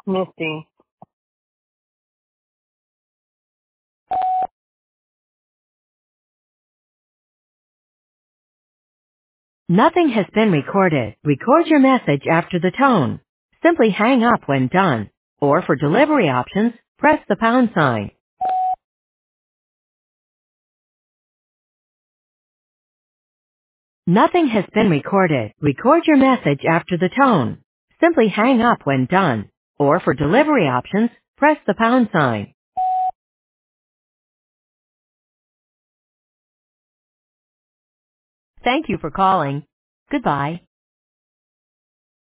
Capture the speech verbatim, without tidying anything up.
Misty. Nothing has been recorded. Record your message after the tone. Simply hang up when done. Or for delivery options, press the pound sign. Nothing has been recorded. Record your message after the tone. Simply hang up when done. Or for delivery options, press the pound sign. Thank you for calling. Goodbye.